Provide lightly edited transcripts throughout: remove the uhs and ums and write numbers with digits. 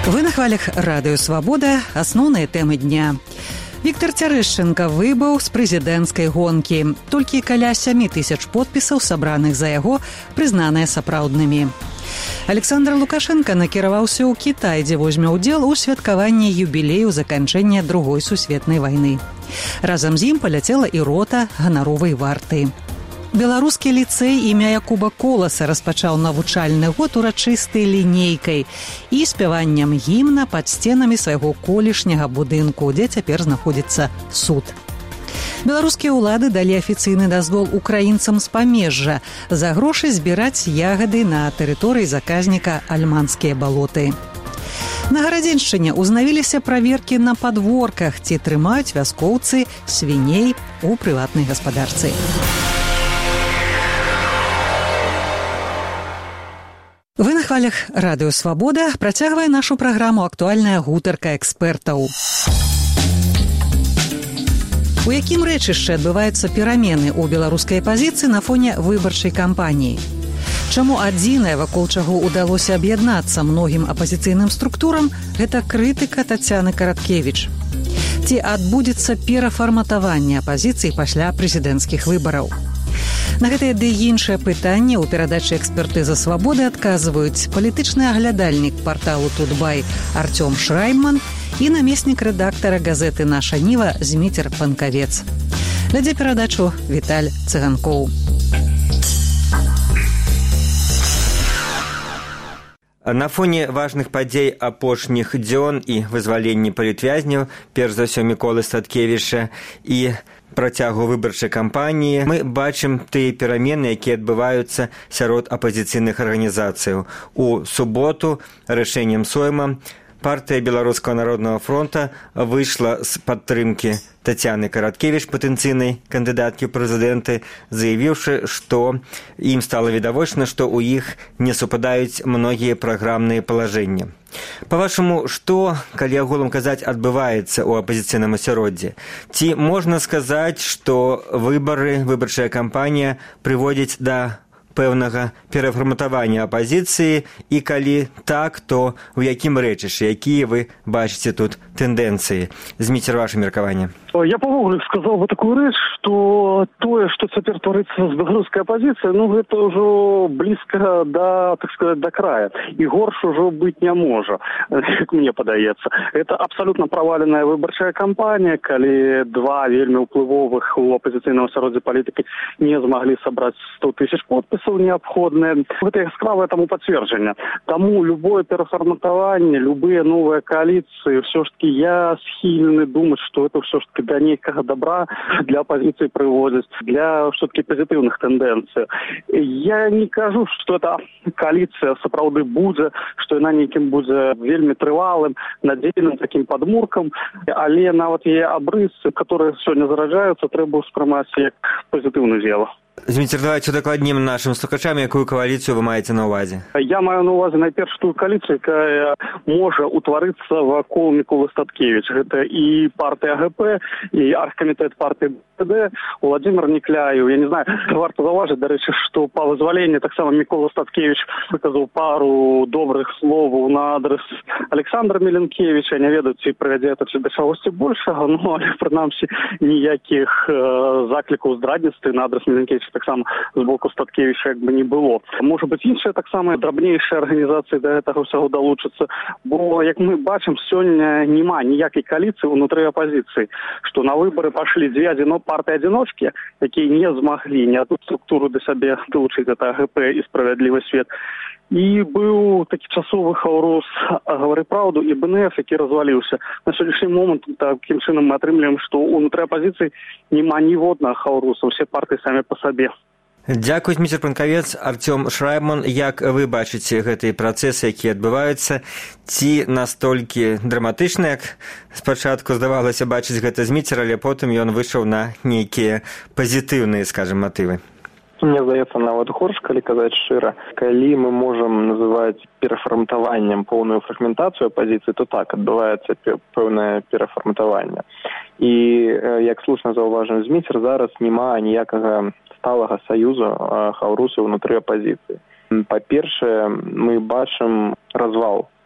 Вы на хвалях радыё «Свабода». Асноўныя тэмы дня. Віктор Цярэшчэнка выбыў з прэзідэнцкай гонкі. Толькі каля 7 тысяч подпісаў, сабраных за яго, прызнаныя сапраўднымі. Александр Лукашенко накіраваўся ў Кітай, дзе возьме ўдзел у святкаванні юбілею заканчэння Другой сусветнай вайны. Разам з ім паляцела і рота ганаровай варты. Беларускі ліцэй імя Якуба Коласа распачаў навучальны год урачыстай лінейкай і спяваннем гімна пад сценамі свайго колішняга будынку, дзе цяпер знаходзіцца суд. Беларускія ўлады далі афіцыйны дазвол украінцам з памежжа за грошы збіраць ягады на тэрыторыі заказніка Альманскія балоты. На Гарадзеншчыне ўзнавіліся праверкі на падворках, ці трымаюць вяскоўцы свіней у прыватнай гаспадарцы. Вы на хвалях радыё «Свабода». Працягвае нашу праграму актуальная гутарка экспертаў. У якім рэчышчы адбываюцца перамены ў беларускай апазіцыі на фоне выбарчай кампаніі? Чаму адзінае, вакол чаго ўдалося аб'яднацца многім апазіцыйным структурам, гэта крытыка Тацяны Караткевіч? Ці адбудзецца перафарматаванне апазіцыі пасля прэзідэнцкіх выбараў? На гэтыя ды іншыя пытанні ў перадачы «Экспертыза свабоды» адказваюць палітычны аглядальнік парталу «Тутбай» Артём Шрайман і намеснік рэдактара газеты «Наша Ніва» Зміцер Панкавец. Вядзе перадачу Віталь Цыганкоў. На фоне важных падзей апошніх дзён і вызваленні палітвязняў, перш за ўсё Міколы Статкевіча, і працягу выбарчай кампаніі, мы бачым тыя перамены, якія адбываюцца сярод апазіцыйных арганізацыяў. У суботу рашэннем Сойма партыя Беларускага народнага фронта выйшла з падтрымкі Тацяны Караткевіч, патэнцыйнай кандыдаткі ў прэзідэнты, заявіўшы, што ім стала відавочна, што ў іх не супадаюць многія праграмныя палажэнні. Па-вашаму, што, калі агулам казаць, адбываецца ў апазіцыйным асяроддзі? Ці можна сказаць, што выбарчая кампанія прыводзіць да пэўнага перафарматавання апазіцыі, і калі так, то ў якім рэчышчы, якія вы бачыце тут тэндэнцыі? Зміцер, ваше меркаванне. Я паводле сказал бы такую рэч, што тое, што цяпер творыцца з беларускай апазіцыяй, гэта ўжо блізка да, так сказать, да края. І горш ужо быць не можа, як мне падаецца. Это абсалютна праваленая выбарчая кампанія, калі два вельмі ўплывовых у апазіцыйным асяроддзі палітыкі не змаглі сабраць 100 тысяч подпісаў неабходныя. Гэта яскравае таму пацверджанне. Таму любое перафарматаванне, любыя новыя коаліцыі, ўсё ж таки я схільны думаць, што это ўсё ж таки да нейкага добра для апозіцыі прыводзіць, для все-таки пазітыўных тэндэнцый. Я не кажу, што эта коаліцыя сапраўды будзе, што яна нейкім будзе вельмі трывалым, надзейным такім падмуркам, але нават яе абрысы, которые сёння зараджаюцца, трэба ўспрымаць як пазітыўны з'ява. Зміцер, давайте удакладнім нашим слухачам, якую коаліцію ви маєте на увазі? Я маю на увазі найперш тую коаліцію, яка може утворитися вакол Міколи Статкевича. Гэта і партія АГП, і аргкамітэт партії БД, Владимир Некляев. Я не знаю, варто зауважити, до речі, що по визволенню так само Микола Статкевич виказав пару добрих слов на адрес Олександра Міленкевича. Не ведаю, чи приведе це до чогось більшого, але, принаймні, ніяких закликів зрадництва на адрес Міленкевича так само з боку Статкевича якби не було. Може бути інші так само дрібніші організації до цього всього долучаться, бо, як ми бачимо, сьогодні нема ніякої коаліції внутрі опозиції, що на вибори пішли дві партії-одиночки, які не змогли ні одну структуру до себе долучити, це АГП і «Справедливий світ». І був такий часовий хаурус «Говори правду» і БНФ, який розвалився. На сьогоднішній момент таким чином ми отримуємо, що внутрі опозиції нема ніводного хаурусу, всі партії самі по собі. Дзякуй, Зміцер Панкавец. Артём Шрайман, як вы бачыце гэтыя працэсы, якія адбываюцца, ці настолькі драматычны, як спачатку здавалася бачыць гэта Зміцер, але потым ён выйшаў на нейкія пазітыўныя, скажем, матывы? Мне здаецца, нават горш, калі казаць шчыра. Калі мы можам называць перафарматаваннем поўную фрагментацыю апазіцыі, то так, адбываецца пэўнае перафарматаванне. І, як слушна заўважыў Зміцер, зараз няма ніякага сталага саюзу хаўрусаў унутры апазіцыі. Па-першае, мы бачым развал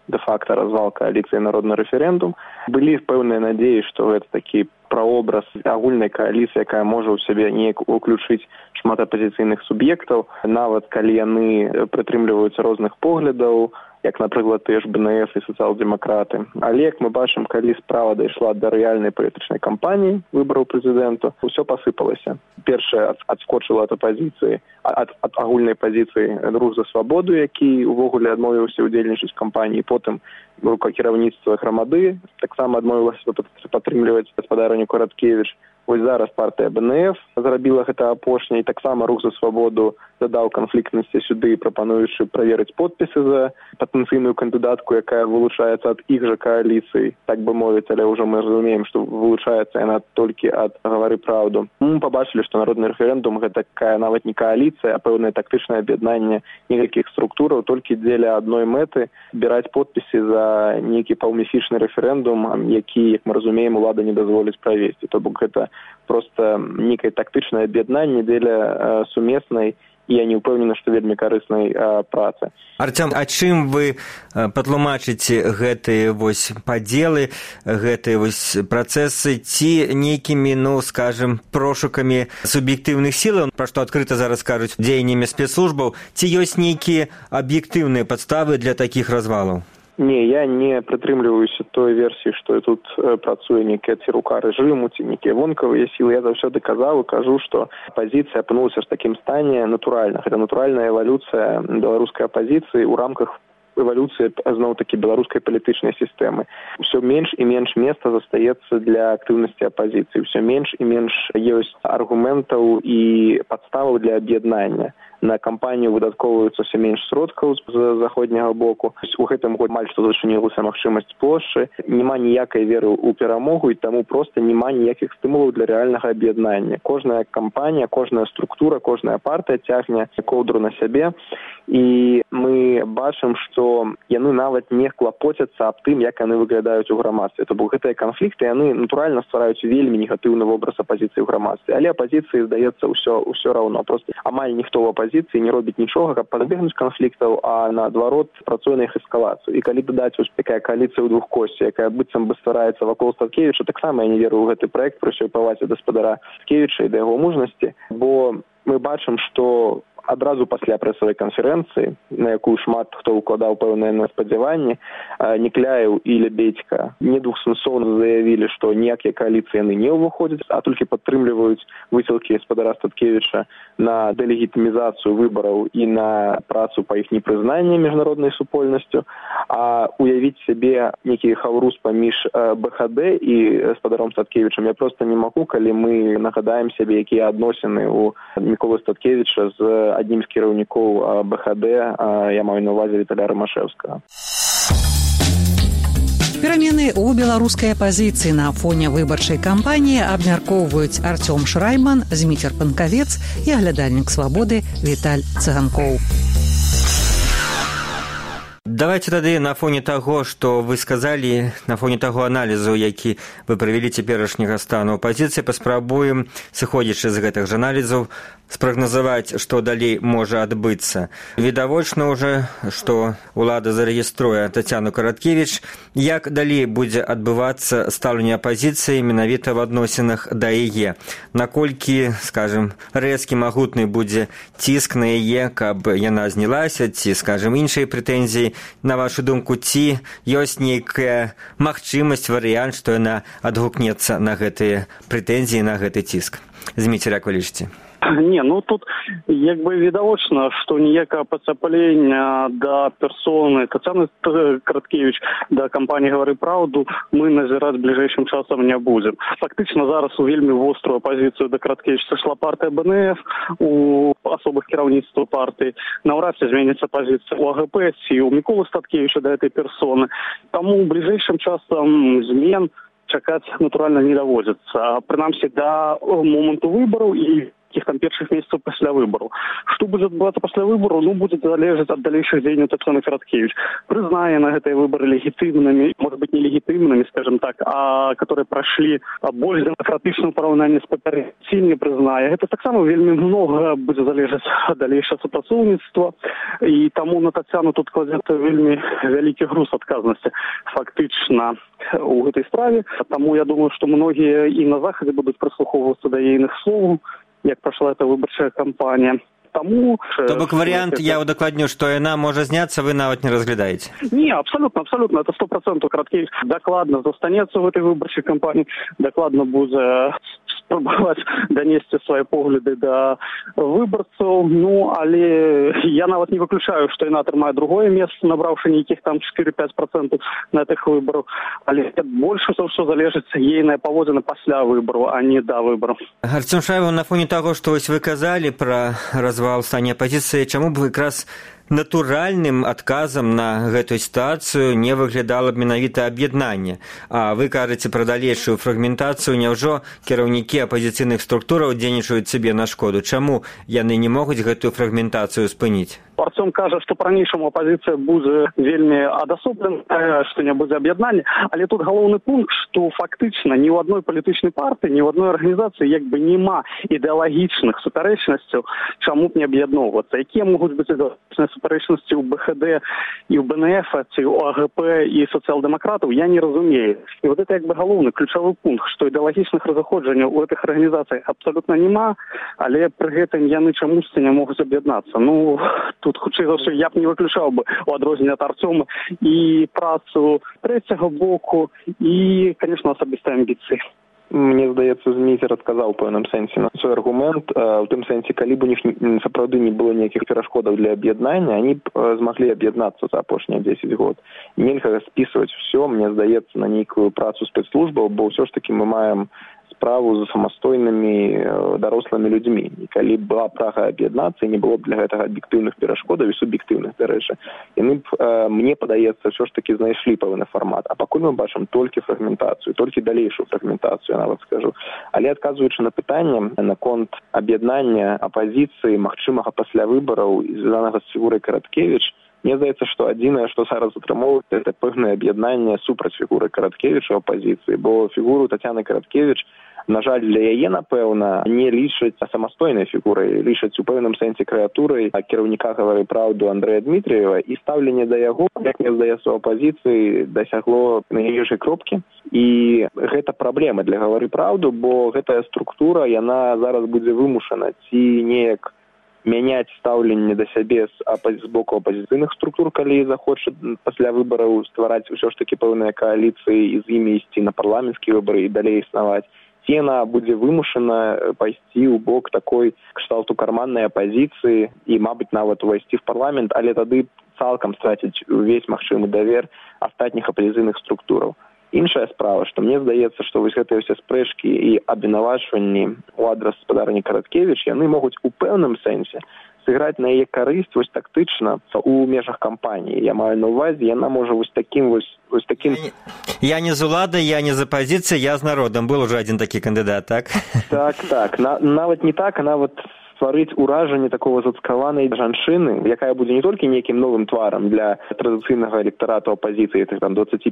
де-факта развал коалиции «Народный референдум». Были пэўныя надеі, што гэта такі праобраз агульнай кааліцыі, якая можа ў сябе неяк уключыць шмат апазіцыйных суб'ектаў, нават калі яны прытрымліваюцца розных поглядаў, як, напрыклад, тыя ж БНФ і сацыял-дэмакраты. Але, як мы бачым, калі справа дайшла да рэальнай палітычнай кампаніі выбараў прэзідэнту, усё пасыпалася. Першае адскочыла ад апазіцыі, ад агульнай пазіцыі Рух за свабоду, які увогуле адмовіўся ўдзельнічаць у кампаніі, потым кіраўніцтва грамады таксама адмовілася падтрымліваць гаспадарыню Караткевіч. Вось зараз партыя БНФ зрабіла гэта апошняй, таксама Рух за свабоду дадаў канфліктнасці сюды, прапануючы праверыць подпісы за патэнцыйную кандыдатку, якая вылучаецца ад іх жа кааліцый, так бы мовіць, але ўжо мы разумеем, што вылучаецца яна толькі ад «Гавары праўду». Мы пабачылі, што народны рэферэндум гэта такая нават не кааліцыя, а пэўнае тактычнае аб'яднанне некалькіх структураў толькі дзеля адной мэты збіраць подпісы за нейкі паўмесячны рэферэндум, які, як мы разумеем, улада не дазволіць правесці. То бок гэта проста некае тактычнае аб'яднанне дзеля сумеснай і я не ўпэўнены, што вельмі карыснай працы. Артём, а чым вы патлумачыце гэтыя вось падзелы, гэтыя вось працэсы, ці нейкімі, ну, скажем, прошукамі суб'ектыўных сілаў, пра што адкрыта зараз кажуць, дзеяннямі спецслужбаў, ці ёсць нейкія аб'ектыўныя падставы для такіх развалаў? Не, я не прытрымліваюся той версіі, што тут працуе некая ці рука рэжыму, ці некія вонкавыя сілы. Я заўсёды казаў і кажу, што апазіцыя апынулася ў такім стане натуральна. Гэта натуральная эвалюцыя беларускай апазіцыі ў рамках эвалюцыі, зноў-такі, беларускай палітычнай сістэмы. Усё менш і менш месца застаецца для актыўнасці апазіцыі. Усё менш і менш ёсць аргументаў і падставаў для аб'яднання. На кампанію выдаткоўваюцца ўсё менш сродкаў з заходняга боку. У гэтым годзе амаль што зачынілася магчымасць плошчы. Няма ніякай веры ў перамогу, і таму проста няма ніякіх стымулаў для рэальнага аб'яднання. Кожная кампанія, кожная структура, кожная партыя цягне коўдру на сябе. І мы бачым, што яны нават не клапоцяцца аб тым, як яны выглядаюць у грамадстве. То бок гэтыя канфлікты, яны натуральна ствараюць вельмі негатыўны вобраз апазіцыі ў грамадстве. Але апазіцыі, здаецца, ўсё раўно. Проста амаль ніхто ў апазіцыі не робіць нічога, каб пазбегнуць канфліктаў, а наадварот працуе на іх эскалацыю. І калі дадаць вось такая кааліцыя ў двух косці, якая быццам бы ствараецца вакол Статкевіча, таксама я не веру ў гэты праект, пры ўсёй павазе да гаспадара Статкевіча і да яго мужнасці, бо мы бачым, што адразу пасля прэсавай канферэнцыі, на якую шмат хто ўкладаў пэўныя спадзяванні, Некляеў і Лебедзька недвухсэнсоўна заявілі, што ніякія кааліцыі яны не ўваходзяць, а толькі падтрымліваюць высілкі гаспадара Статкевіча на дэлегітымізацыю выбараў і на працу па іх непрызнанні міжнароднай супольнасцю. А уявіць сябе нейкі хаўрус паміж БХД і гаспадаром Статкевічам я проста не магу, калі мы нагадаем сябе, якія адносіны ў Міколы Статкевіча з адним з кіраўнікоў БХД, я маю на ўвазе Віталя Рамашэўскага. Перамены ў беларускай апазіцыі на фоне выбарчай кампаніі абмяркоўваюць Артём Шрайман, Зміцер Панкавец і аглядальнік свабоды Віталь Цыганкоў. Давайте тады на фоне таго, што вы сказалі, на фоне таго аналізу, які вы правялі цяперашняга стану апазіцыі, паспрабуем, сыходзячы з гэтых жа аналізаў, спрагназаваць, што далей можа адбыцца. Відавочна ўжо, што ўлада зарэгіструе Тацяну Караткевіч. Як далей будзе адбывацца стаўленне апазіцыі менавіта в адносінах да яе? Наколькі, скажем, рэзкі, магутны будзе ціск на яе, каб яна знялася, ці, скажем, іншыя прэтэнзіі? На вашу думку, ці ёсць нейкая магчымасць, варыянт, што яна адгукнецца на гэтыя прэтэнзіі, на гэты ціск? Зміцер, як вы лічыце? Не, ну тут як бы відавочна, што ніякага пацяплення да персоны Тацяны Караткевіч, да кампаніі «Гавары праўду» мы назіраць бліжэйшым часам не будзем. Фактычна зараз у вельмі вострую апазіцыю да Караткевіч сышла партыя БНФ, у асобах кіраўніцтва партыі. Наўрад ці зменіцца пазіцыя у АГП ці у Міколы Статкевіча да гэтай персоны. Таму бліжэйшым часам змен чакаць натуральна не даводзіцца. Прынамсі да моманту выбараў і таких там першых месяцаў пасля выбараў. Што будзе адбывацца пасля выбараў, будзе залежаць ад далейшых дзеянняў Таццяны Караткевіч. Прызнае на гэтыя выбары легітымнымі, может быть, нелегітымнымі, скажем так, а которые прошли больш дэмакратычным параўнанні з папярэднім, ці не прызнае. Гэта таксама вельмі много будзе залежаць ад далейшага супрацоўніцтва, і таму на Таццяну тут кладзецца вельмі вялікі груз адказнасці фактычна у гэтай справе. Таму я думаю, што многія і на захадзе будуць прыслухоўвацца да ейных слоў, як прайшла эта выбарчая кампанія. Тому... То бок вариант, я удакладню, что яна можа зняцца, вы нават не разглядаете? Не, абсолютно. Это 100%. Караткевич докладно застанецца в этой выборчай кампании, докладно будзе спрабаваць данесці свае погляды да выбарцаў. Але я нават не выключаю, што яна атрымае другое месца, набраўшы нейкіх там 4-5% на этих выборах. Але больше за ўсё залежыць ейная паводзіна пасля выбору, а не да выбору. Арцём Шрайбман, на фоне того, что вы казалі про развал стане апозіцыі, чаму б якраз натуральным адказам на гэтую сітуацыю не выглядала б менавіта аб'яднанне? А вы кажаце пра далейшую фрагментацыю, няўжо кіраўнікі апозіцыйных структураў дзейнічаюць сабе на шкоду? Чаму яны не могуць гэтую фрагментацыю спыніць? Арцём кажа, што па-ранейшаму апозіцыя будзе вельмі адасобленая, што не будзе аб'яднання, але тут галоўны пункт, што фактычна ні ў адной палітычнай партыі, ні ў адной арганізацыі як бы няма ідэалагічных супярэчнасцяў, чаму б не аб'ядноўвацца. Якія могуць быць ідэалагічныя супярэчнасці ў БХД і ў БНФ, ці ў АГП і сацыял-дэмакратаў, я не разумею. І вот это як бы галоўны ключавы пункт, што ідэалагічных разыходжанняў у гэтых арганізацыях абсалютна няма, але пры гэтым яны чамусьці не могуць аб'яднацца. Тут хутчэй за ўсё я б не выключаў бы у адрозненне ад Арцёма і працу трэцяга боку і, конечно, асабістыя амбіцыі. Мне здаецца, Змейцер адказаў у пэўным сэнсе на свой аргумент. У тым сэнсе, калі б у них сапраўды не было ніякіх перашкодаў для аб'яднання, они б змаглі аб'яднацца за апошнія 10 год. Нельга спісваць все, мне здаецца, на нейкую працу спецслужбаў, бо ўсё ж таки мы маем справу за самастойнымі дарослымі людзьмі. І калі б была прага аб'яднацца, і не было б для гэтага аб'ектыўных перашкодаў і суб'ектыўных, дарэчы, яны б, мне падаецца, ўсё ж таки знайшлі пэўны фармат. А пакуль мы бачым толькі фрагментацыю, толькі далейшую фрагментацыю, я нават скажу. Але адказваючы на пытанне наконт аб'яднання апазіцыі, магчымага пасля выбараў і звязанага з фігурай Караткевіч, мне здаецца, што адзінае, што зараз атрымоўваецца, это пэўнае аб'яднанне супраць фігуры Караткевіча ў апазіцыі, бо фігуру Таццяны Караткевіч, на жаль, для яе, напэўна, не лічаць самастойнай фігурай, лічаць у пэўным сэнсе крэатурай кіраўніка «Гавары праўду» Андрэя Дмітрыева, і стаўленне да яго, як мне здаецца, у апазіцыі дасягло найніжэйшай кропкі. І гэта праблема для «Гавары праўду», бо гэтая структура, яна зараз будзе вымушана ці неяк мяняць стаўленне да сябе з боку апазіцыйных структур, калі захоча пасля выбараў ствараць ўсё ж такі пэўныя кааліцыі і з імі ісці на парламенцкія выбары і далей існаваць. Ці яна будзе вымушана пайсці ў бок такой кшталту карманнай апазіцыі і, мабыць, нават увайсці в парламент, але тады цалкам страціць увесь магчымы давер астатніх апазіцыйных структураў. Іншая справа, што мне здаецца, што вось гэтыя ўсе спрэчкі і абвінавачванні ў адрас гаспадарні Караткевіч, яны могуць у пэўным сэнсе сыграць на яе карысць вось тактычна у межах кампаніі. Я маю на ўвазе, яна можа вось такім. Я не з уладай, я не з апазіцыі, я з народам. Был уже один такі кандыдат, так? Так. Нават не так, а нават стварыць уражанне такого зацкаванай жанчыны, якая будзе не толькі нейкім новым тварам для традыцыйнага электарату апазіцыі, там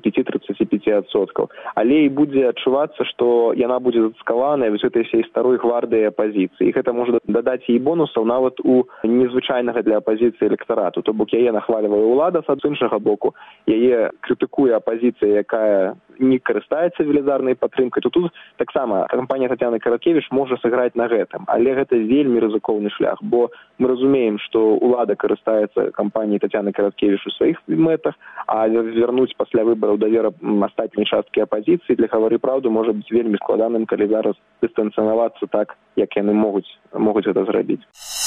25-35%, але і будзе адчувацца, што яна будзе зацкаваная вось гэтай всей старой гвардыі апазіцыі. І гэта можа дадаць їй бонусаў нават у незвычайнага для апазіцыі электарату. То бок яе нахвалівае ўлада, з іншага боку, яе крытыкуе апазіцыя, якая не карыстаецца велізарнай падтрымкай. То тут таксама кампанія Таццяны Караткевіч можа сыграць на гэтым, але гэта вельмі рызыкоўны шлях, бо мы разумеем, што ўлада карыстаецца кампаніяй Таццяны Караткевіч у сваіх мэтах, а вярнуць пасля выбараў давер астатняй часткі апазіцыі для «Гавары праўду» можа быць вельмі складаным, калі зараз дыстанцыявацца так, як яны могуць гэта зрабіць.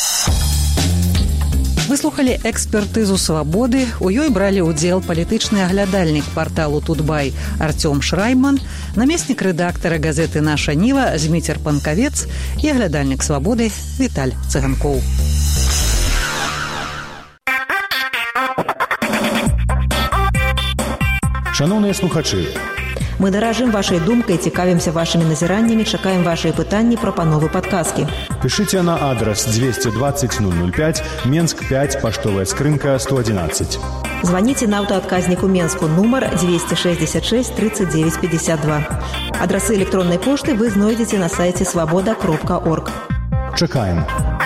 Вы слухалі экспертызу «Свабоды». У ёй бралі ўдзел палітычны аглядальнік парталу «Тутбай» Арцём Шрайбман, намеснік рэдактара газеты «Наша Ніва» Змейцер Панкавец і аглядальнік «Свабоды» Віталь Цыганкоў. Шановныя слухачы, Мы даражым вашай думкай, цікавімся вашымі назіраннямі, чакаем вашыя пытанні, прапановы, падказкі. Пишите на адрес 220 005, Менск 5, поштовая скрынка 111. Звоните на аўтаадказніку Менску нумар 266 39 52. Адресы электронной почты вы знойдзеце на сайте svoboda.org. Чакаем.